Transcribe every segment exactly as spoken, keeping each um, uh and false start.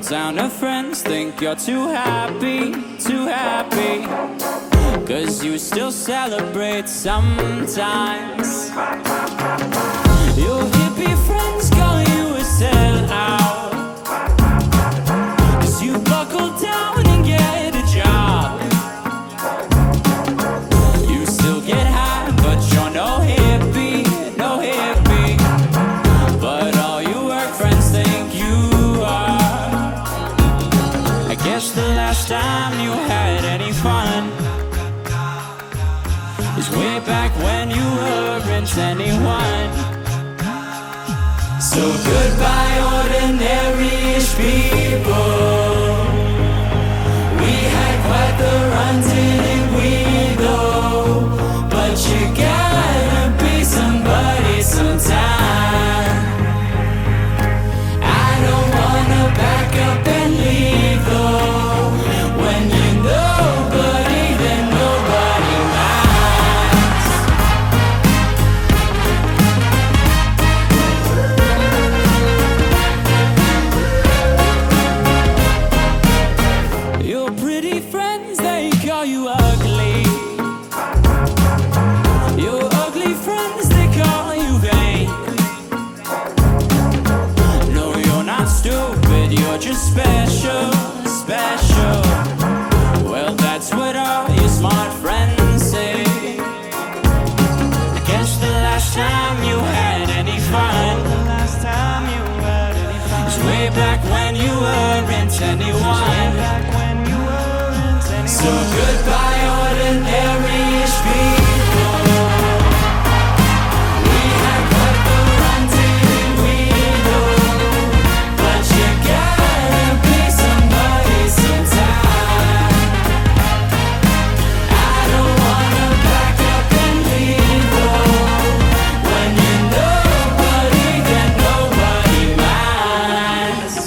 town of friends think you're too happy, too happy, 'cause you still celebrate sometimes. Your hippie friends call you a sellout, 'cause you buckle down and get a job. You still get high, but you're no hippie, no hippie, but all your work friends think you are. I guess the last time you had any fun is way back when you weren't anyone. So goodbye, ordinary-ish people. We had quite the run, didn't we, though? But you gotta be somebody sometime. I don't wanna back up and leave, though. When you're nobody, then nobody minds. Your pretty friends, they call you ugly. Your ugly friends, they call you vain. No, you're not stupid, you're just special, special. Well, that's what all your smart friends say. I guess the last time you had any fun, the last time you had any fun, is way back when you weren't anyone. So goodbye, ordinary-ish people. We had quite the run, didn't we, though? But you gotta be somebody sometime. I don't wanna back up and leave, though. When you're nobody, then nobody minds.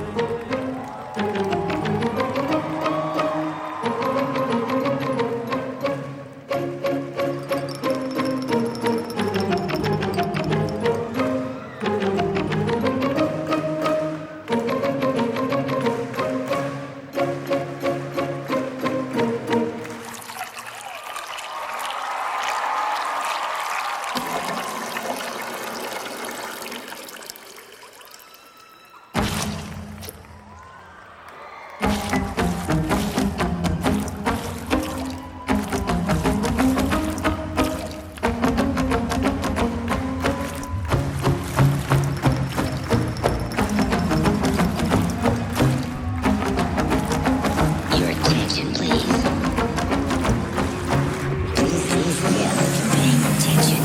Your attention, please. This is Will. Paying attention.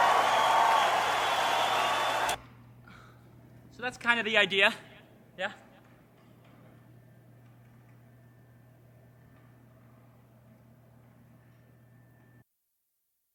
So that's kind of the idea, yeah?